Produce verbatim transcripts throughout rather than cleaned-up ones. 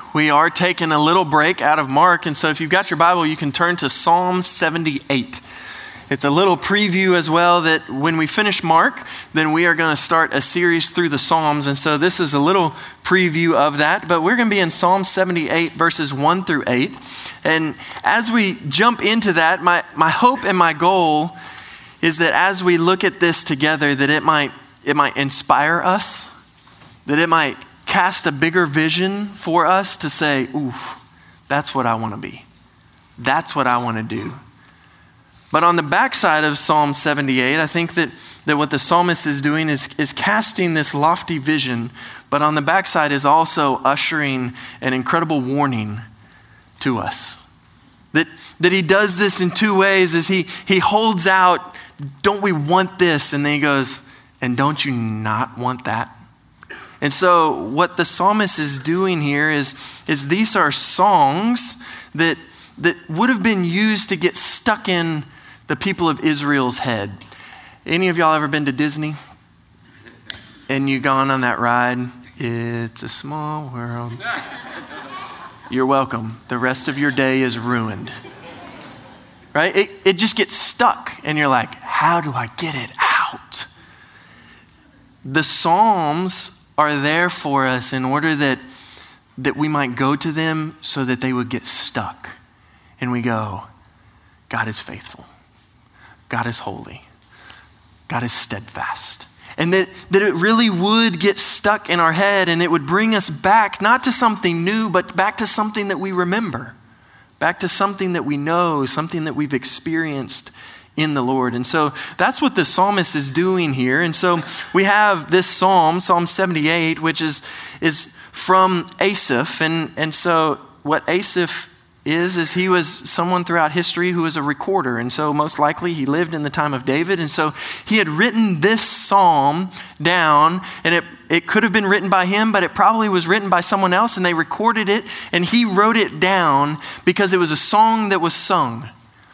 We are taking a little break out of Mark, and so if you've got your Bible, you can turn to Psalm seventy-eight. It's a little preview as well that when we finish Mark, then we are going to start a series through the Psalms, and so this is a little preview of that, but we're going to be in Psalm seventy-eight, verses one through eight, and as we jump into that, my, my hope and my goal is that as we look at this together, that it might, it might inspire us, that it might cast a bigger vision for us to say, oof, that's what I want to be. That's what I want to do. But on the backside of Psalm seventy-eight, I think that, that what the psalmist is doing is, is casting this lofty vision, but on the backside is also ushering an incredible warning to us. That, that he does this in two ways, is he, he holds out, don't we want this? And then he goes, and don't you not want that? And so what the psalmist is doing here is, is these are songs that, that would have been used to get stuck in the people of Israel's head. Any of y'all ever been to Disney? And you gone on that ride? It's a small world. You're welcome. The rest of your day is ruined. Right? It, it just gets stuck and you're like, how do I get it out? The Psalms are there for us in order that, that we might go to them so that they would get stuck. And we go, God is faithful. God is holy. God is steadfast. And that, that it really would get stuck in our head and it would bring us back, not to something new, but back to something that we remember. Back to something that we know, something that we've experienced in the Lord. And so that's what the psalmist is doing here. And so we have this psalm, Psalm seventy-eight, which is, is from Asaph. And, and so what Asaph is, is he was someone throughout history who was a recorder. And so most likely he lived in the time of David. And so he had written this psalm down, and it, it could have been written by him, but it probably was written by someone else, and they recorded it, and he wrote it down because it was a song that was sung.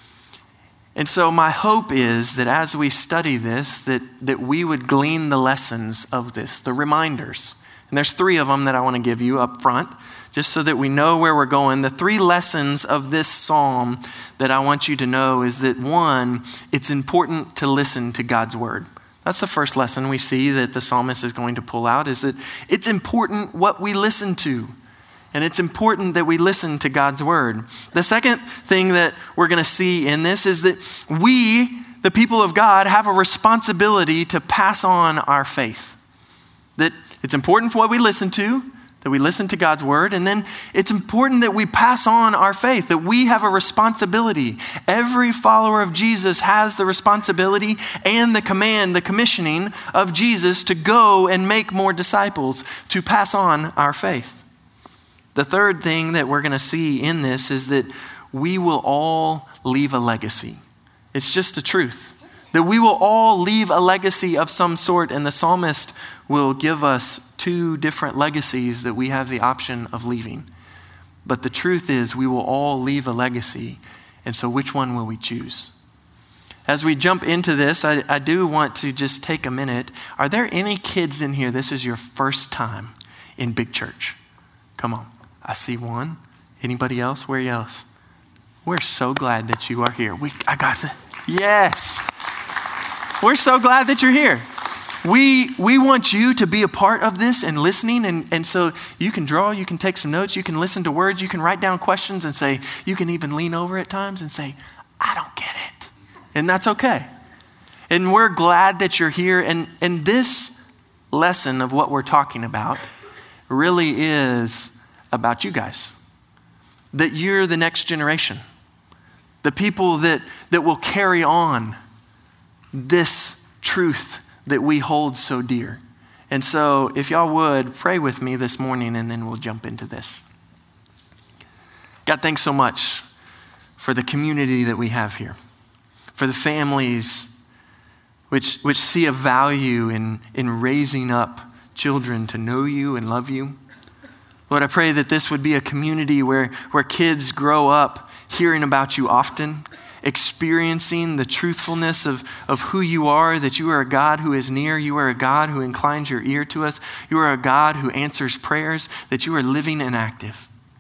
And so my hope is that as we study this, that, that we would glean the lessons of this, the reminders. And there's three of them that I want to give you up front, just so that we know where we're going. The three lessons of this psalm that I want you to know is that, one, it's important to listen to God's word. That's the first lesson we see that the psalmist is going to pull out, is that it's important what we listen to. And it's important that we listen to God's word. The second thing that we're going to see in this is that we, the people of God, have a responsibility to pass on our faith. That it's important for what we listen to, that we listen to God's word, and then it's important that we pass on our faith, that we have a responsibility. Every follower of Jesus has the responsibility and the command, the commissioning of Jesus to go and make more disciples, to pass on our faith. The third thing that we're going to see in this is that we will all leave a legacy. It's just the truth. That we will all leave a legacy of some sort, and the psalmist will give us two different legacies that we have the option of leaving. But the truth is we will all leave a legacy, and so which one will we choose? As we jump into this, I, I do want to just take a minute. Are there any kids in here? This is your first time in Big Church. Come on. I see one. Anybody else? Where else? We're so glad that you are here. We, I got the, yes. We're so glad that you're here. We we want you to be a part of this and listening. And, and so you can draw, you can take some notes, you can listen to words, you can write down questions and say, you can even lean over at times and say, I don't get it. And that's okay. And we're glad that you're here. And, and this lesson of what we're talking about really is about you guys, that you're the next generation, the people that, that will carry on this truth that we hold so dear. And so if y'all would, pray with me this morning and then we'll jump into this. God, thanks so much for the community that we have here, for the families which, which see a value in, in raising up children to know you and love you. Lord, I pray that this would be a community where, where kids grow up hearing about you often, experiencing the truthfulness of, of who you are, that you are a God who is near, you are a God who inclines your ear to us, you are a God who answers prayers, that you are living and active.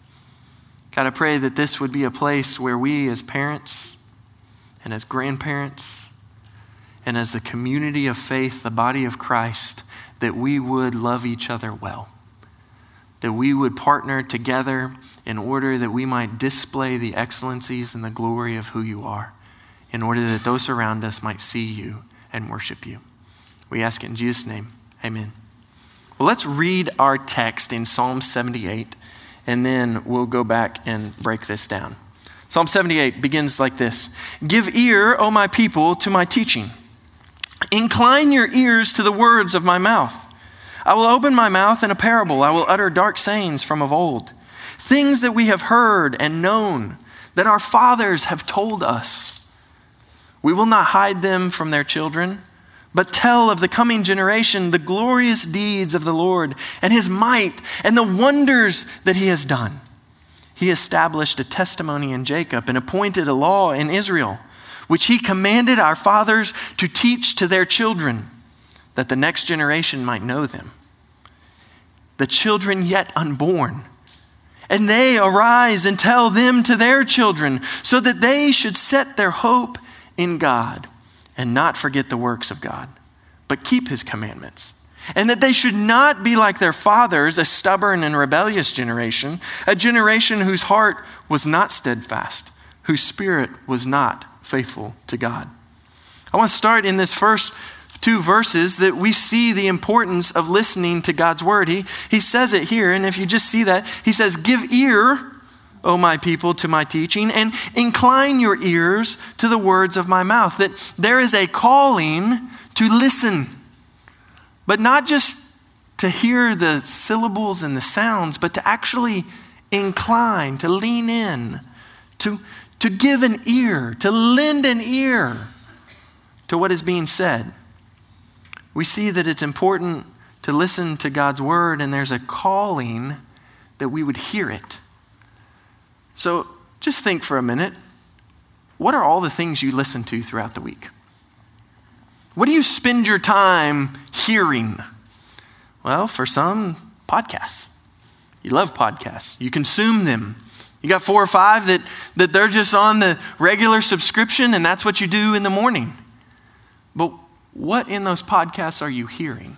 God, I pray that this would be a place where we as parents and as grandparents and as the community of faith, the body of Christ, that we would love each other well. That we would partner together in order that we might display the excellencies and the glory of who you are, in order that those around us might see you and worship you. We ask it in Jesus' name, amen. Well, let's read our text in Psalm seventy-eight, and then we'll go back and break this down. Psalm seventy-eight begins like this. Give ear, O my people, to my teaching. Incline your ears to the words of my mouth. I will open my mouth in a parable. I will utter dark sayings from of old, things that we have heard and known, that our fathers have told us. We will not hide them from their children, but tell of the coming generation the glorious deeds of the Lord and his might and the wonders that he has done. He established a testimony in Jacob and appointed a law in Israel, which he commanded our fathers to teach to their children, that the next generation might know them, the children yet unborn. And they arise and tell them to their children, so that they should set their hope in God and not forget the works of God, but keep his commandments. And that they should not be like their fathers, a stubborn and rebellious generation, a generation whose heart was not steadfast, whose spirit was not faithful to God. I want to start in this first two verses that we see the importance of listening to God's word. He, he says it here, and if you just see that, he says, give ear, O my people, to my teaching, and incline your ears to the words of my mouth. That there is a calling to listen, but not just to hear the syllables and the sounds, but to actually incline, to lean in, to, to give an ear, to lend an ear to what is being said. We see that it's important to listen to God's word, and there's a calling that we would hear it. So just think for a minute. What are all the things you listen to throughout the week? What do you spend your time hearing? Well, for some, podcasts. You love podcasts. You consume them. You got four or five that, that they're just on the regular subscription, and that's what you do in the morning. But what in those podcasts are you hearing?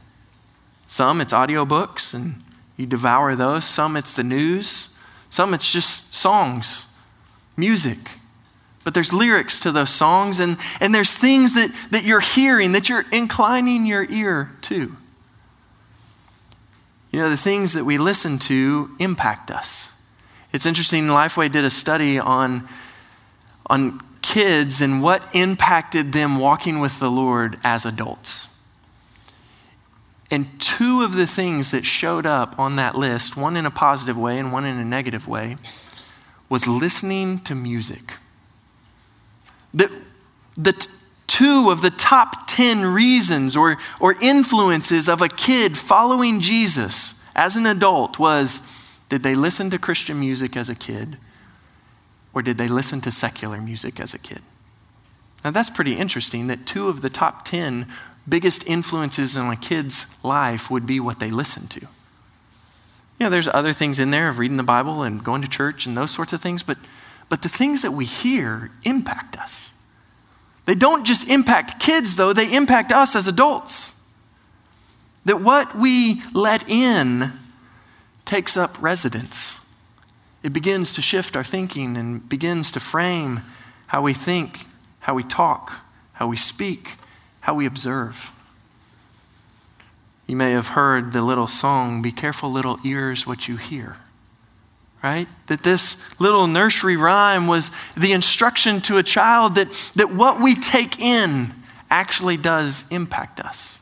Some, it's audiobooks, and you devour those. Some, it's the news. Some, it's just songs, music. But there's lyrics to those songs, and, and there's things that, that you're hearing, that you're inclining your ear to. You know, the things that we listen to impact us. It's interesting, Lifeway did a study on, on kids and what impacted them walking with the Lord as adults. And two of the things that showed up on that list, one in a positive way and one in a negative way, was listening to music. The, the t- two of the top ten reasons or, or influences of a kid following Jesus as an adult was, did they listen to Christian music as a kid, or did they listen to secular music as a kid? Now that's pretty interesting that two of the top ten biggest influences in a kid's life would be what they listen to. You know, there's other things in there of reading the Bible and going to church and those sorts of things, but, but the things that we hear impact us. They don't just impact kids, though, they impact us as adults. That what we let in takes up residence. It begins to shift our thinking and begins to frame how we think, how we talk, how we speak, how we observe. You may have heard the little song, "Be careful, little ears, what you hear." Right? That this little nursery rhyme was the instruction to a child that, that what we take in actually does impact us.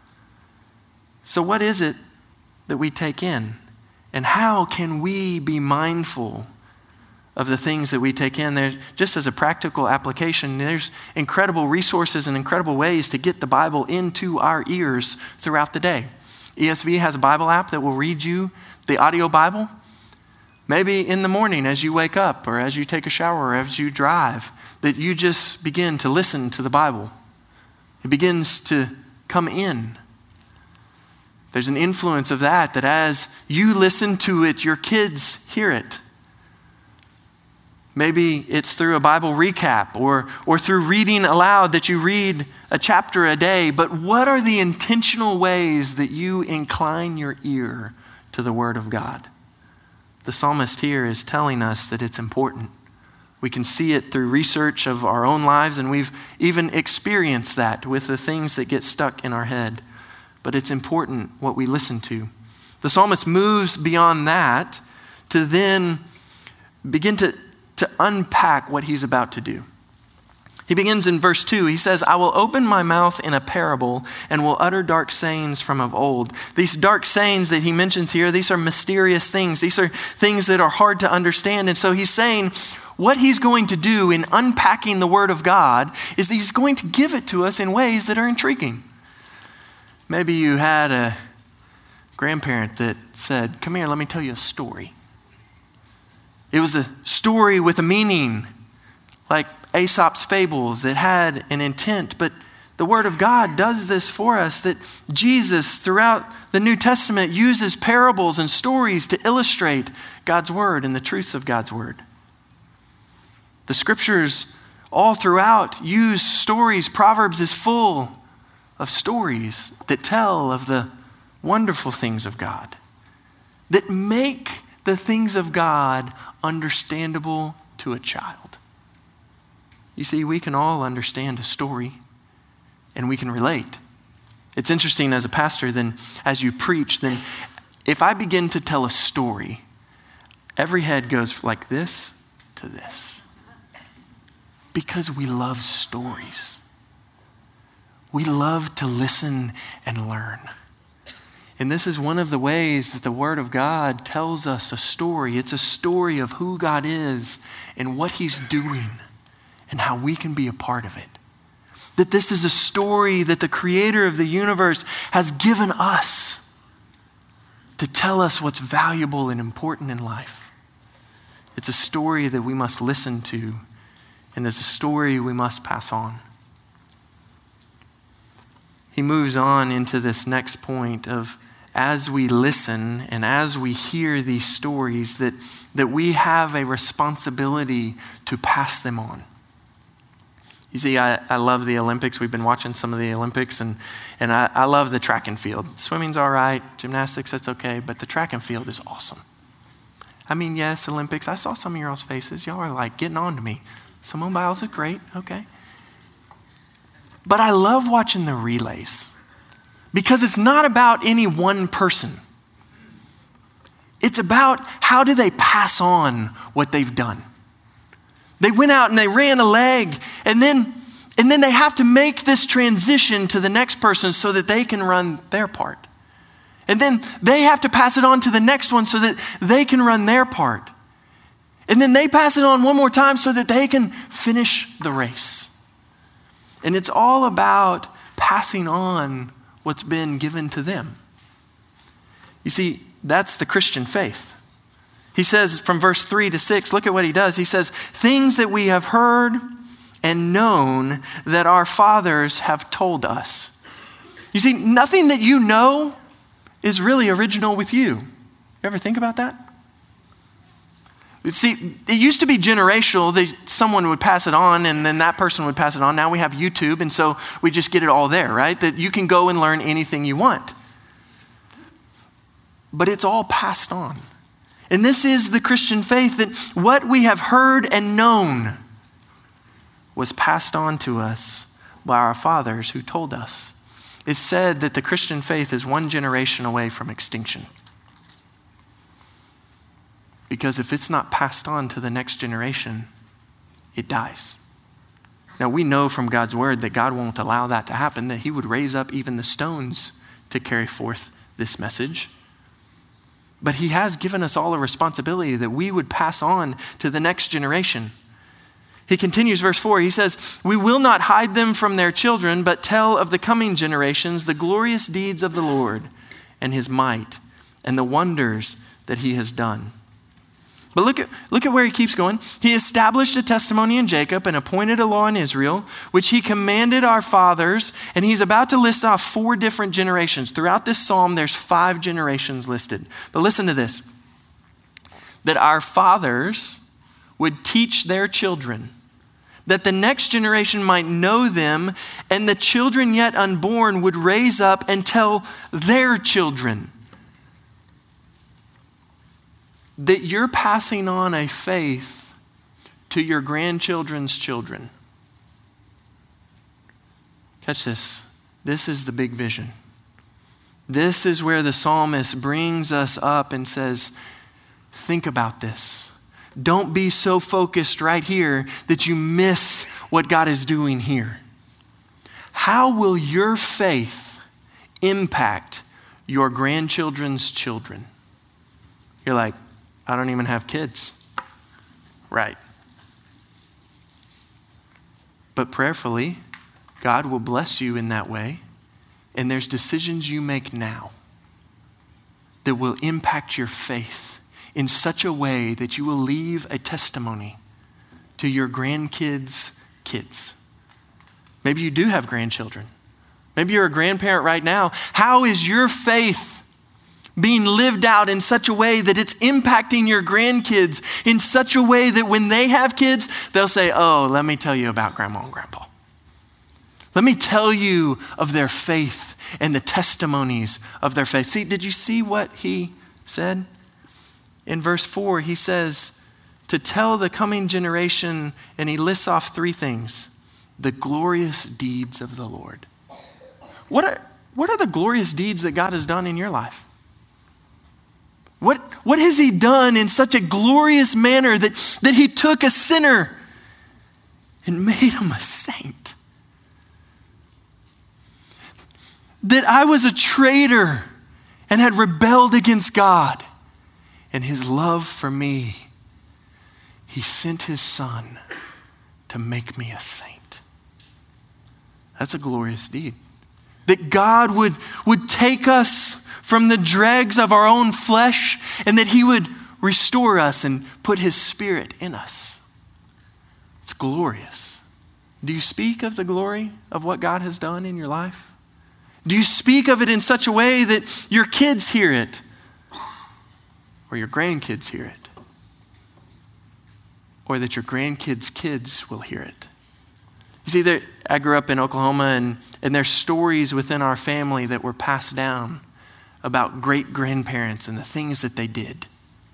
So what is it that we take in? And how can we be mindful of the things that we take in? There, just as a practical application, there's incredible resources and incredible ways to get the Bible into our ears throughout the day. E S V has a Bible app that will read you the audio Bible. Maybe in the morning as you wake up or as you take a shower or as you drive, that you just begin to listen to the Bible. It begins to come in. There's an influence of that, that as you listen to it, your kids hear it. Maybe it's through a Bible recap or, or through reading aloud that you read a chapter a day. But what are the intentional ways that you incline your ear to the Word of God? The psalmist here is telling us that it's important. We can see it through research of our own lives, and we've even experienced that with the things that get stuck in our head. But it's important what we listen to. The psalmist moves beyond that to then begin to, to unpack what he's about to do. He begins in verse two. He says, I will open my mouth in a parable and will utter dark sayings from of old. These dark sayings that he mentions here, these are mysterious things. These are things that are hard to understand. And so he's saying what he's going to do in unpacking the Word of God is he's going to give it to us in ways that are intriguing. Maybe you had a grandparent that said, come here, let me tell you a story. It was a story with a meaning, like Aesop's fables that had an intent, but the Word of God does this for us, that Jesus throughout the New Testament uses parables and stories to illustrate God's Word and the truths of God's Word. The Scriptures all throughout use stories. Proverbs is full of stories that tell of the wonderful things of God, that make the things of God understandable to a child. You see, we can all understand a story and we can relate. It's interesting as a pastor, then as you preach, then if I begin to tell a story, every head goes like this to this. Because we love stories. We love to listen and learn. And this is one of the ways that the Word of God tells us a story. It's a story of who God is and what He's doing and how we can be a part of it. That this is a story that the Creator of the universe has given us to tell us what's valuable and important in life. It's a story that we must listen to, and it's a story we must pass on. He moves on into this next point of, as we listen and as we hear these stories, that, that we have a responsibility to pass them on. You see, I, I love the Olympics. We've been watching some of the Olympics, and, and I, I love the track and field. Swimming's all right. Gymnastics, that's okay. But the track and field is awesome. I mean, yes, Olympics. I saw some of y'all's faces. Y'all are like getting on to me. Simone Biles is great. Okay. But I love watching the relays because it's not about any one person. It's about how do they pass on what they've done. They went out and they ran a leg, and then, and then they have to make this transition to the next person so that they can run their part. And then they have to pass it on to the next one so that they can run their part. And then they pass it on one more time so that they can finish the race. And it's all about passing on what's been given to them. You see, that's the Christian faith. He says from verse three to six, look at what he does. He says, things that we have heard and known that our fathers have told us. You see, nothing that you know is really original with you. You ever think about that? See, it used to be generational. They, someone would pass it on and then that person would pass it on. Now we have YouTube, and so we just get it all there, right? That you can go and learn anything you want. But it's all passed on. And this is the Christian faith, that what we have heard and known was passed on to us by our fathers who told us. It's said that the Christian faith is one generation away from extinction. Because if it's not passed on to the next generation, it dies. Now we know from God's word that God won't allow that to happen, that He would raise up even the stones to carry forth this message. But He has given us all a responsibility that we would pass on to the next generation. He continues, verse four, he says, we will not hide them from their children, but tell of the coming generations the glorious deeds of the Lord and His might and the wonders that He has done. But look at, look at where he keeps going. He established a testimony in Jacob and appointed a law in Israel, which He commanded our fathers. And he's about to list off four different generations. Throughout this psalm, there's five generations listed. But listen to this. That our fathers would teach their children, that the next generation might know them, and the children yet unborn would raise up and tell their children. That you're passing on a faith to your grandchildren's children. Catch this. This is the big vision. This is where the psalmist brings us up and says, think about this. Don't be so focused right here that you miss what God is doing here. How will your faith impact your grandchildren's children? You're like, I don't even have kids. Right. But prayerfully, God will bless you in that way. And there's decisions you make now that will impact your faith in such a way that you will leave a testimony to your grandkids' kids. Maybe you do have grandchildren. Maybe you're a grandparent right now. How is your faith being lived out in such a way that it's impacting your grandkids in such a way that when they have kids, they'll say, oh, let me tell you about grandma and grandpa. Let me tell you of their faith and the testimonies of their faith. See, did you see what he said? In verse four, he says, to tell the coming generation, and he lists off three things. The glorious deeds of the Lord. What are, what are the glorious deeds that God has done in your life? What, what has he done in such a glorious manner that, that he took a sinner and made him a saint? That I was a traitor and had rebelled against God. And his love for me, he sent his son to make me a saint. That's a glorious deed. That God would, would take us from the dregs of our own flesh and that he would restore us and put his spirit in us. It's glorious. Do you speak of the glory of what God has done in your life? Do you speak of it in such a way that your kids hear it? Or your grandkids hear it? Or that your grandkids' kids will hear it? You see, there, I grew up in Oklahoma, and, and there's stories within our family that were passed down about great-grandparents and the things that they did.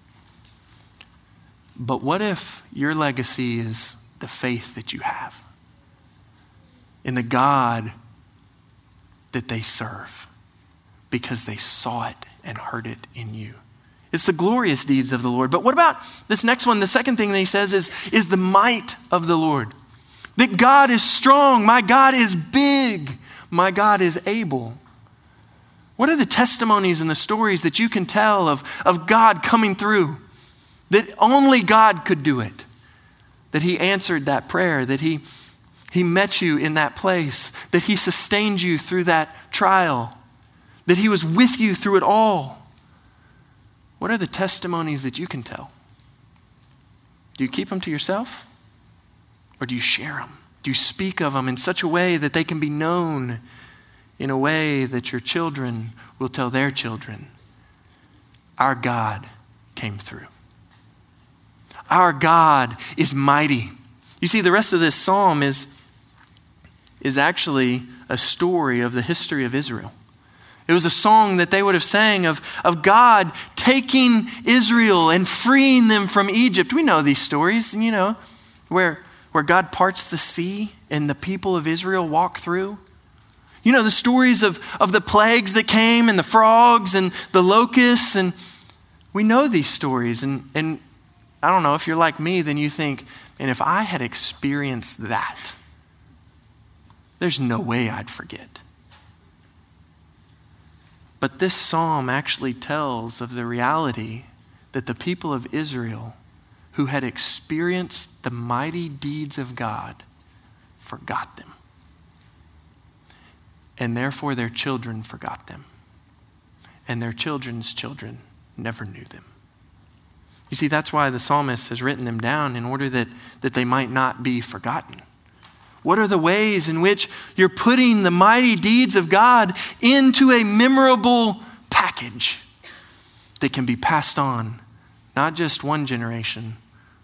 But what if your legacy is the faith that you have in the God that they serve because they saw it and heard it in you? It's the glorious deeds of the Lord. But what about this next one? The second thing that he says is, is the might of the Lord. That God is strong. My God is big. My God is able. What are the testimonies and the stories that you can tell of, of God coming through? That only God could do it. That he answered that prayer. That he, he met you in that place. That he sustained you through that trial. That he was with you through it all. What are the testimonies that you can tell? Do you keep them to yourself? Or do you share them? Do you speak of them in such a way that they can be known in a way that your children will tell their children? Our God came through. Our God is mighty. You see, the rest of this psalm is, is actually a story of the history of Israel. It was a song that they would have sang of, of God taking Israel and freeing them from Egypt. We know these stories, you know, where, where God parts the sea and the people of Israel walk through. You know, the stories of, of the plagues that came and the frogs and the locusts. And we know these stories. And, and I don't know, if you're like me, then you think, and if I had experienced that, there's no way I'd forget. But this psalm actually tells of the reality that the people of Israel who had experienced the mighty deeds of God forgot them. And therefore their children forgot them. And their children's children never knew them. You see, that's why the psalmist has written them down in order that, that they might not be forgotten. What are the ways in which you're putting the mighty deeds of God into a memorable package that can be passed on, not just one generation,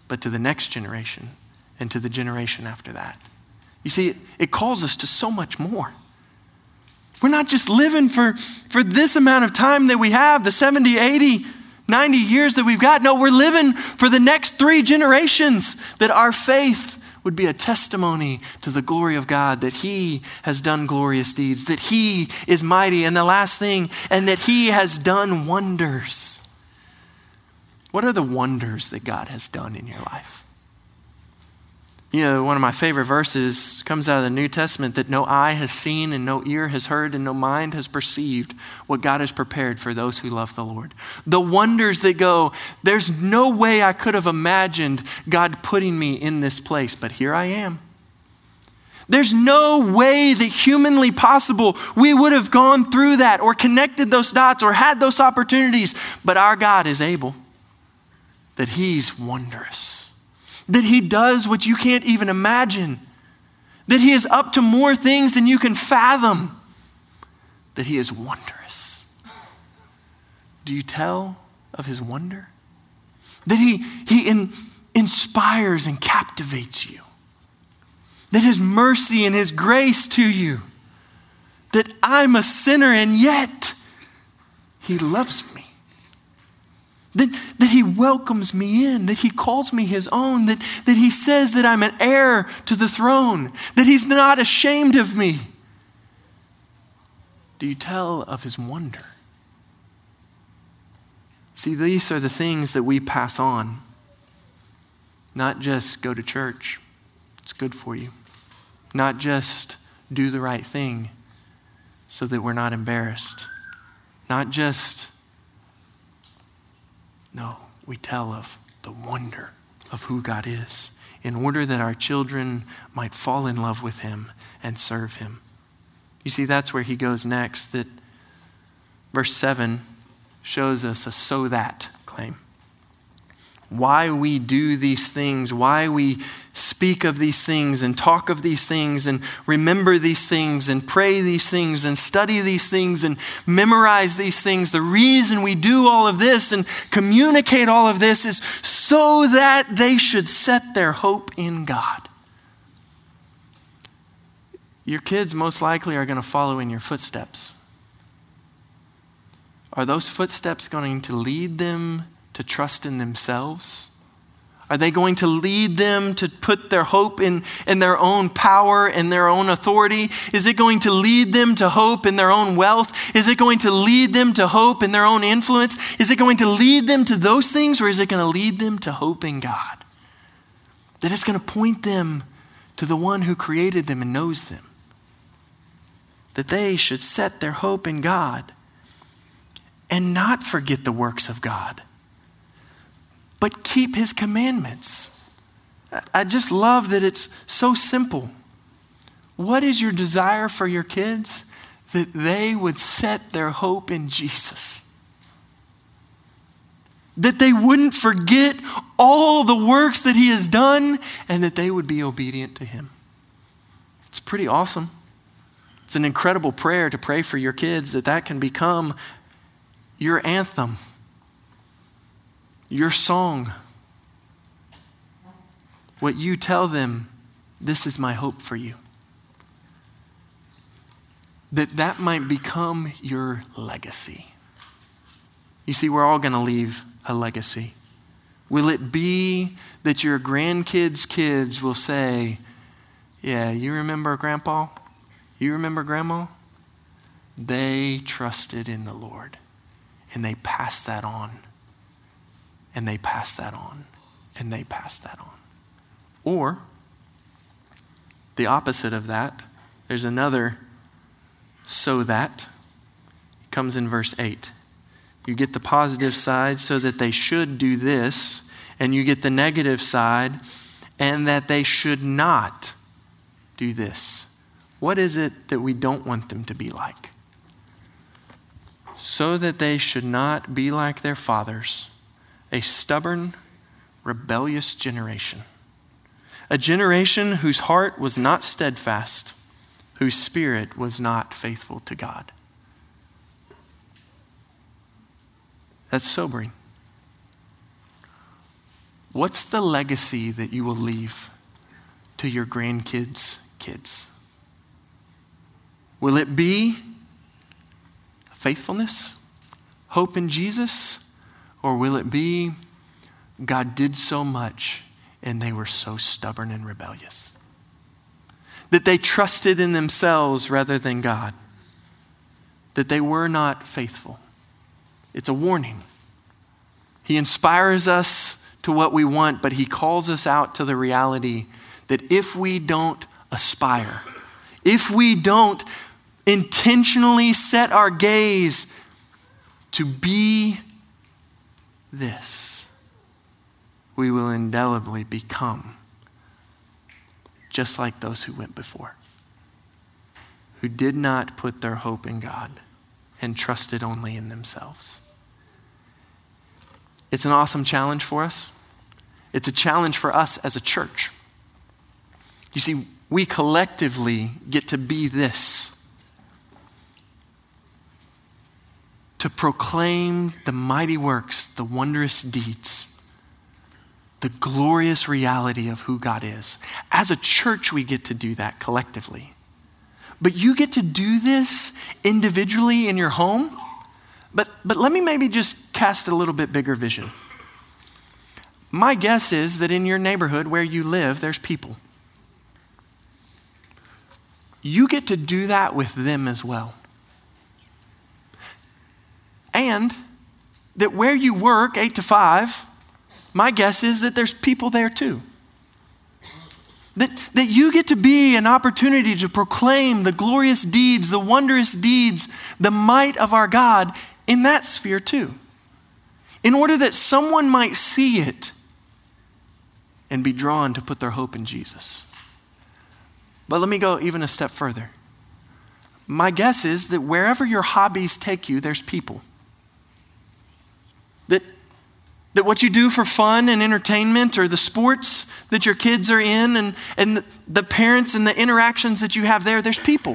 but to the next generation and to the generation after that. You see, it calls us to so much more. We're not just living for, for this amount of time that we have, the seventy, eighty, ninety years that we've got. No, we're living for the next three generations, that our faith would be a testimony to the glory of God, that he has done glorious deeds, that he is mighty. And the last thing, and that he has done wonders. What are the wonders that God has done in your life? You know, one of my favorite verses comes out of the New Testament, that no eye has seen and no ear has heard and no mind has perceived what God has prepared for those who love the Lord. The wonders that go, there's no way I could have imagined God putting me in this place, but here I am. There's no way that humanly possible we would have gone through that or connected those dots or had those opportunities, but our God is able, that he's wondrous. That he does what you can't even imagine. That he is up to more things than you can fathom. That he is wondrous. Do you tell of his wonder? That he, he in, inspires and captivates you. That his mercy and his grace to you. That I'm a sinner and yet he loves me. That, that he welcomes me in, that he calls me his own, that, that he says that I'm an heir to the throne, that he's not ashamed of me. Do you tell of his wonder? See, these are the things that we pass on. Not just go to church, it's good for you. Not just do the right thing so that we're not embarrassed. Not just No, we tell of the wonder of who God is, in order that our children might fall in love with him and serve him. You see, that's where he goes next. That verse seven shows us a so that claim. Why we do these things, why we speak of these things and talk of these things and remember these things and pray these things and study these things and memorize these things. The reason we do all of this and communicate all of this is so that they should set their hope in God. Your kids most likely are going to follow in your footsteps. Are those footsteps going to lead them to trust in themselves? Are they going to lead them to put their hope in, in their own power and their own authority? Is it going to lead them to hope in their own wealth? Is it going to lead them to hope in their own influence? Is it going to lead them to those things, or is it going to lead them to hope in God? That it's going to point them to the one who created them and knows them. That they should set their hope in God and not forget the works of God, but keep his commandments. I just love that it's so simple. What is your desire for your kids? That they would set their hope in Jesus. That they wouldn't forget all the works that he has done, and that they would be obedient to him. It's pretty awesome. It's an incredible prayer to pray for your kids, that that can become your anthem, your song. What you tell them, this is my hope for you. That that might become your legacy. You see, we're all going to leave a legacy. Will it be that your grandkids' kids will say, yeah, you remember Grandpa? You remember Grandma? They trusted in the Lord, and they passed that on. And they pass that on, and they pass that on. Or, the opposite of that, there's another so that. It comes in verse eight. You get the positive side, so that they should do this, and you get the negative side, and that they should not do this. What is it that we don't want them to be like? So that they should not be like their fathers, a stubborn, rebellious generation. A generation whose heart was not steadfast, whose spirit was not faithful to God. That's sobering. What's the legacy that you will leave to your grandkids' kids? Will it be faithfulness, hope in Jesus, or will it be God did so much and they were so stubborn and rebellious that they trusted in themselves rather than God, that they were not faithful? It's a warning. He inspires us to what we want, but he calls us out to the reality that if we don't aspire, if we don't intentionally set our gaze to be this, we will indelibly become just like those who went before, who did not put their hope in God and trusted only in themselves. It's an awesome challenge for us. It's a challenge for us as a church. You see, we collectively get to be this, to proclaim the mighty works, the wondrous deeds, the glorious reality of who God is. As a church, we get to do that collectively. But you get to do this individually in your home. But, but let me maybe just cast a little bit bigger vision. My guess is that in your neighborhood where you live, there's people. You get to do that with them as well. And that where you work, eight to five, my guess is that there's people there too. That, that you get to be an opportunity to proclaim the glorious deeds, the wondrous deeds, the might of our God in that sphere too. In order that someone might see it and be drawn to put their hope in Jesus. But let me go even a step further. My guess is that wherever your hobbies take you, there's people. That, that what you do for fun and entertainment, or the sports that your kids are in, and, and the, the parents and the interactions that you have there, there's people.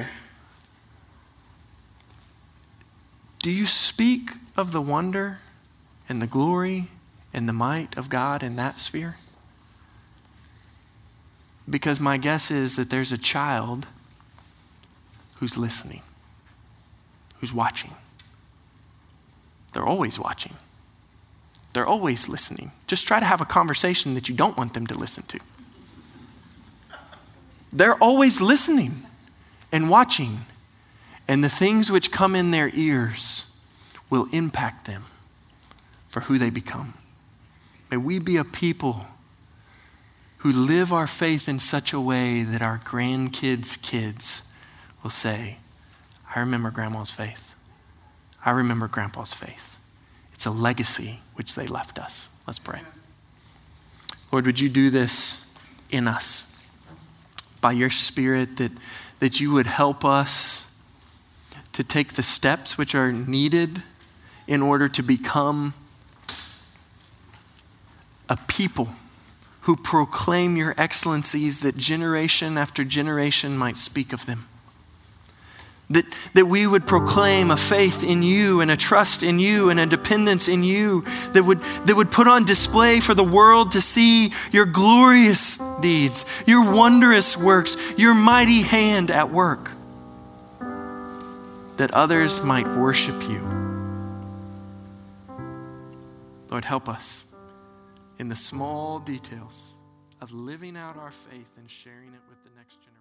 Do you speak of the wonder and the glory and the might of God in that sphere? Because my guess is that there's a child who's listening, who's watching. They're always watching. They're always listening. Just try to have a conversation that you don't want them to listen to. They're always listening and watching, and the things which come in their ears will impact them for who they become. May we be a people who live our faith in such a way that our grandkids' kids will say, I remember grandma's faith. I remember grandpa's faith. It's a legacy which they left us. Let's pray. Lord, would you do this in us by your Spirit, that, that you would help us to take the steps which are needed in order to become a people who proclaim your excellencies, that generation after generation might speak of them. That, that we would proclaim a faith in you and a trust in you and a dependence in you that would, that would put on display for the world to see your glorious deeds, your wondrous works, your mighty hand at work, that others might worship you. Lord, help us in the small details of living out our faith and sharing it with the next generation.